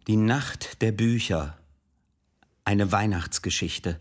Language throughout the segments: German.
Die Nacht der Bücher. Eine Weihnachtsgeschichte.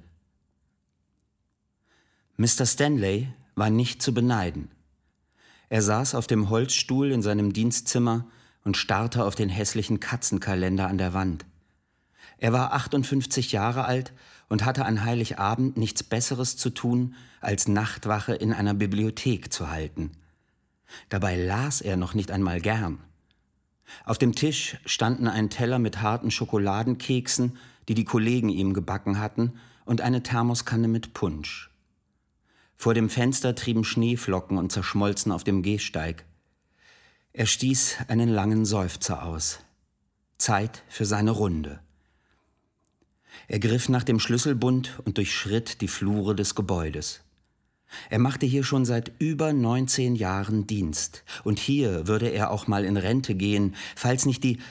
Mr. Stanley war nicht zu beneiden. Er saß auf dem Holzstuhl in seinem Dienstzimmer und starrte auf den hässlichen Katzenkalender an der Wand. Er war 58 Jahre alt und hatte an Heiligabend nichts Besseres zu tun, als Nachtwache in einer Bibliothek zu halten. Dabei las er noch nicht einmal gern. Auf dem Tisch standen ein Teller mit harten Schokoladenkeksen, die die Kollegen ihm gebacken hatten, und eine Thermoskanne mit Punsch. Vor dem Fenster trieben Schneeflocken und zerschmolzen auf dem Gehsteig. Er stieß einen langen Seufzer aus. Zeit für seine Runde. Er griff nach dem Schlüsselbund und durchschritt die Flure des Gebäudes. Er machte hier schon seit über 19 Jahren Dienst. Und hier würde er auch mal in Rente gehen, falls nicht die...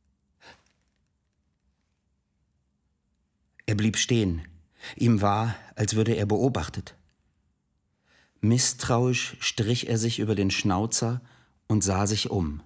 Er blieb stehen. Ihm war, als würde er beobachtet. Misstrauisch strich er sich über den Schnauzer und sah sich um.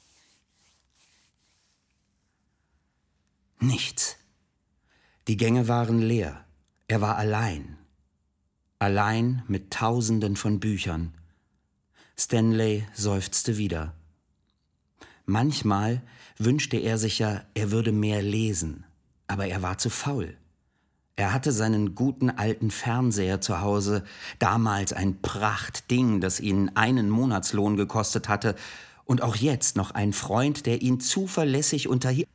Nichts. Die Gänge waren leer. Er war allein. Allein mit Tausenden von Büchern. Stanley seufzte wieder. Manchmal wünschte er sich ja, er würde mehr lesen, aber er war zu faul. Er hatte seinen guten alten Fernseher zu Hause, damals ein Prachtding, das ihn einen Monatslohn gekostet hatte, und auch jetzt noch ein Freund, der ihn zuverlässig unterhielt.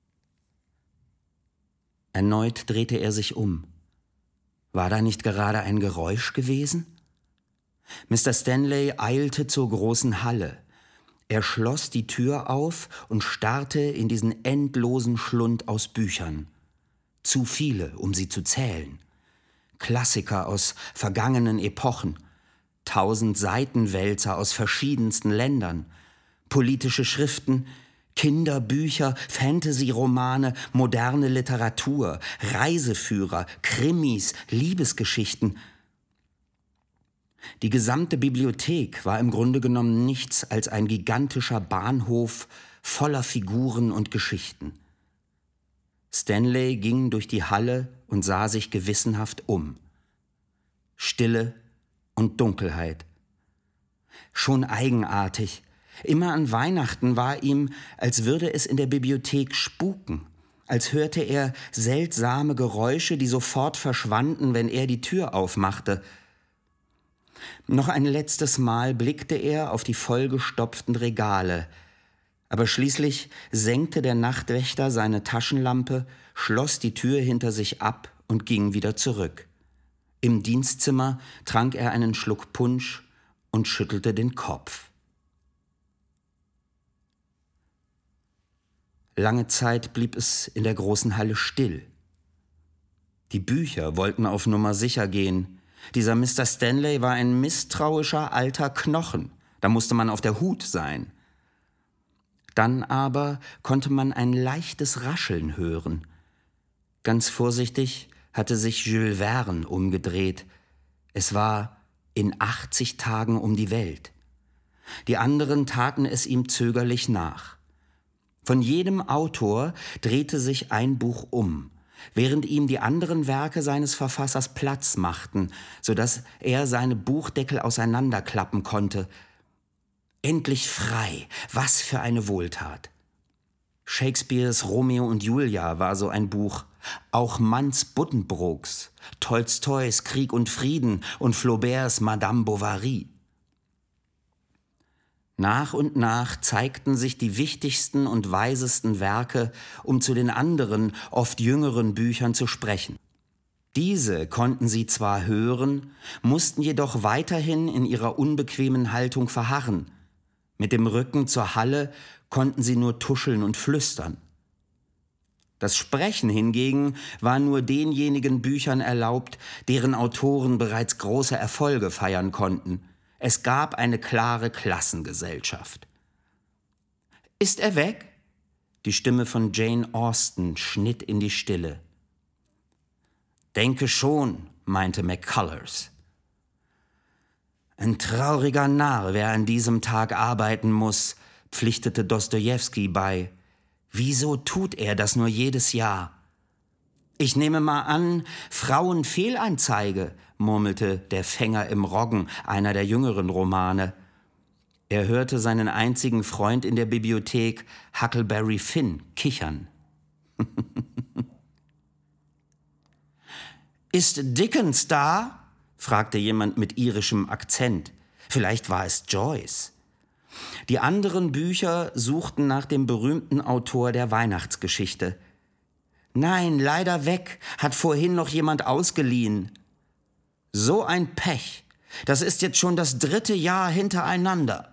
Erneut drehte er sich um. War da nicht gerade ein Geräusch gewesen? Mr. Stanley eilte zur großen Halle. Er schloss die Tür auf und starrte in diesen endlosen Schlund aus Büchern. Zu viele, um sie zu zählen. Klassiker aus vergangenen Epochen, 1000 Seitenwälzer aus verschiedensten Ländern, politische Schriften, Kinderbücher, Fantasy-Romane, moderne Literatur, Reiseführer, Krimis, Liebesgeschichten. Die gesamte Bibliothek war im Grunde genommen nichts als ein gigantischer Bahnhof voller Figuren und Geschichten. Stanley ging durch die Halle und sah sich gewissenhaft um. Stille und Dunkelheit. Schon eigenartig. Immer an Weihnachten war ihm, als würde es in der Bibliothek spuken, als hörte er seltsame Geräusche, die sofort verschwanden, wenn er die Tür aufmachte. Noch ein letztes Mal blickte er auf die vollgestopften Regale, aber schließlich senkte der Nachtwächter seine Taschenlampe, schloss die Tür hinter sich ab und ging wieder zurück. Im Dienstzimmer trank er einen Schluck Punsch und schüttelte den Kopf. Lange Zeit blieb es in der großen Halle still. Die Bücher wollten auf Nummer sicher gehen. Dieser Mr. Stanley war ein misstrauischer alter Knochen. Da musste man auf der Hut sein. Dann aber konnte man ein leichtes Rascheln hören. Ganz vorsichtig hatte sich Jules Verne umgedreht. Es war in 80 Tagen um die Welt. Die anderen taten es ihm zögerlich nach. Von jedem Autor drehte sich ein Buch um, während ihm die anderen Werke seines Verfassers Platz machten, sodass er seine Buchdeckel auseinanderklappen konnte. Endlich frei, was für eine Wohltat. Shakespeares Romeo und Julia war so ein Buch, auch Manns Buddenbrooks, Tolstois Krieg und Frieden und Flauberts Madame Bovary. Nach und nach zeigten sich die wichtigsten und weisesten Werke, um zu den anderen, oft jüngeren Büchern zu sprechen. Diese konnten sie zwar hören, mussten jedoch weiterhin in ihrer unbequemen Haltung verharren. Mit dem Rücken zur Halle konnten sie nur tuscheln und flüstern. Das Sprechen hingegen war nur denjenigen Büchern erlaubt, deren Autoren bereits große Erfolge feiern konnten. Es gab eine klare Klassengesellschaft. »Ist er weg?« Die Stimme von Jane Austen schnitt in die Stille. »Denke schon«, meinte McCullers. »Ein trauriger Narr, wer an diesem Tag arbeiten muss«, pflichtete Dostojewski bei. Wieso tut er das nur jedes Jahr? Ich nehme mal an, Frauenfehlanzeige, murmelte der Fänger im Roggen, einer der jüngeren Romane. Er hörte seinen einzigen Freund in der Bibliothek, Huckleberry Finn, kichern. »Ist Dickens da?« fragte jemand mit irischem Akzent. Vielleicht war es Joyce. Die anderen Bücher suchten nach dem berühmten Autor der Weihnachtsgeschichte. »Nein, leider weg, hat vorhin noch jemand ausgeliehen.« »So ein Pech. Das ist jetzt schon das 3. Jahr hintereinander.«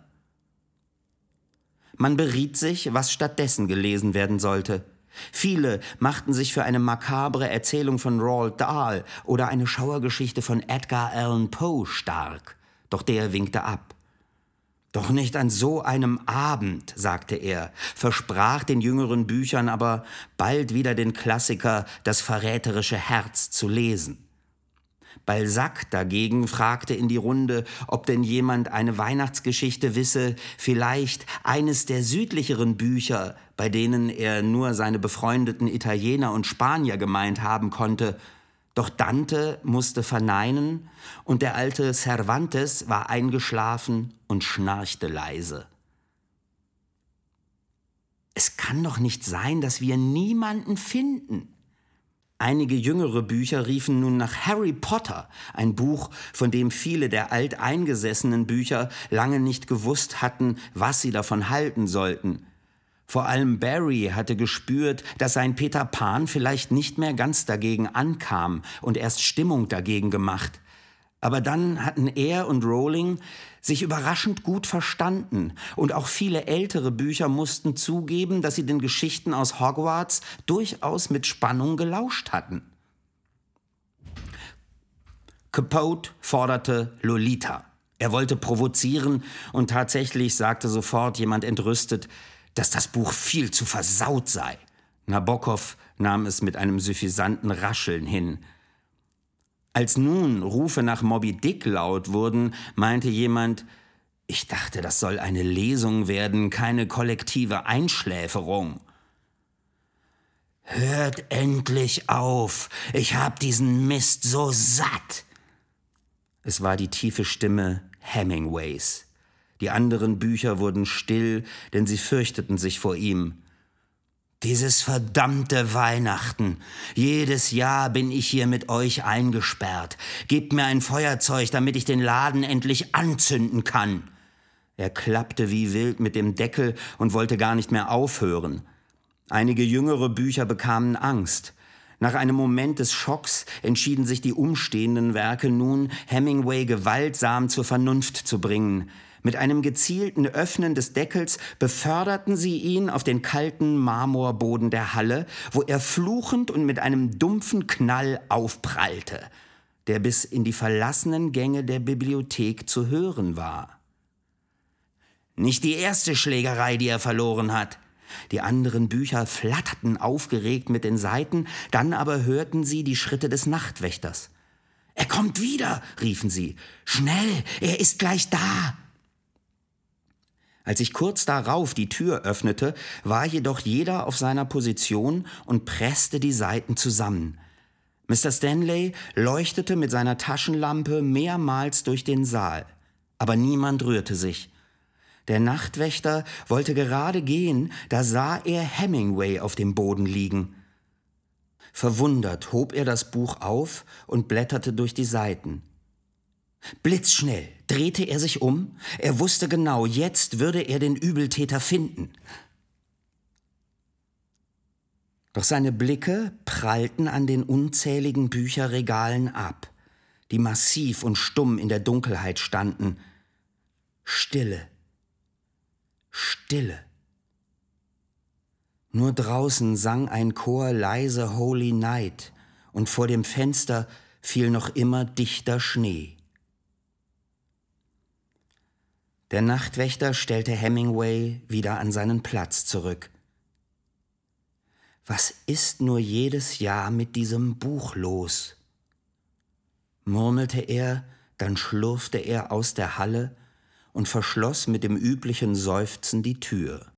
Man beriet sich, was stattdessen gelesen werden sollte. Viele machten sich für eine makabre Erzählung von Roald Dahl oder eine Schauergeschichte von Edgar Allan Poe stark. Doch der winkte ab. »Doch nicht an so einem Abend«, sagte er, versprach den jüngeren Büchern aber, bald wieder den Klassiker »Das verräterische Herz« zu lesen. Balzac dagegen fragte in die Runde, ob denn jemand eine Weihnachtsgeschichte wisse, vielleicht eines der südlicheren Bücher, bei denen er nur seine befreundeten Italiener und Spanier gemeint haben konnte. Doch Dante musste verneinen und der alte Cervantes war eingeschlafen und schnarchte leise. Es kann doch nicht sein, dass wir niemanden finden. Einige jüngere Bücher riefen nun nach Harry Potter, ein Buch, von dem viele der alteingesessenen Bücher lange nicht gewusst hatten, was sie davon halten sollten. Vor allem Barry hatte gespürt, dass sein Peter Pan vielleicht nicht mehr ganz dagegen ankam und erst Stimmung dagegen gemacht. Aber dann hatten er und Rowling sich überraschend gut verstanden und auch viele ältere Bücher mussten zugeben, dass sie den Geschichten aus Hogwarts durchaus mit Spannung gelauscht hatten. Capote forderte Lolita. Er wollte provozieren und tatsächlich sagte sofort jemand entrüstet, dass das Buch viel zu versaut sei. Nabokov nahm es mit einem suffisanten Rascheln hin. Als nun Rufe nach Moby Dick laut wurden, meinte jemand, ich dachte, das soll eine Lesung werden, keine kollektive Einschläferung. Hört endlich auf, ich hab diesen Mist so satt. Es war die tiefe Stimme Hemingways. Die anderen Bücher wurden still, denn sie fürchteten sich vor ihm. Dieses verdammte Weihnachten. Jedes Jahr bin ich hier mit euch eingesperrt. Gebt mir ein Feuerzeug, damit ich den Laden endlich anzünden kann. Er klappte wie wild mit dem Deckel und wollte gar nicht mehr aufhören. Einige jüngere Bücher bekamen Angst. Nach einem Moment des Schocks entschieden sich die umstehenden Werke nun, Hemingway gewaltsam zur Vernunft zu bringen. Mit einem gezielten Öffnen des Deckels beförderten sie ihn auf den kalten Marmorboden der Halle, wo er fluchend und mit einem dumpfen Knall aufprallte, der bis in die verlassenen Gänge der Bibliothek zu hören war. Nicht die erste Schlägerei, die er verloren hat. Die anderen Bücher flatterten aufgeregt mit den Seiten, dann aber hörten sie die Schritte des Nachtwächters. »Er kommt wieder«, riefen sie. »Schnell, er ist gleich da!« Als sich kurz darauf die Tür öffnete, war jedoch jeder auf seiner Position und presste die Seiten zusammen. Mr. Stanley leuchtete mit seiner Taschenlampe mehrmals durch den Saal, aber niemand rührte sich. Der Nachtwächter wollte gerade gehen, da sah er Hemingway auf dem Boden liegen. Verwundert hob er das Buch auf und blätterte durch die Seiten. Blitzschnell drehte er sich um. Er wusste genau, jetzt würde er den Übeltäter finden. Doch seine Blicke prallten an den unzähligen Bücherregalen ab, die massiv und stumm in der Dunkelheit standen. Stille. Stille. Nur draußen sang ein Chor leise Holy Night und vor dem Fenster fiel noch immer dichter Schnee. Der Nachtwächter stellte Hemingway wieder an seinen Platz zurück. Was ist nur jedes Jahr mit diesem Buch los? Murmelte er, dann schlurfte er aus der Halle und verschloss mit dem üblichen Seufzen die Tür.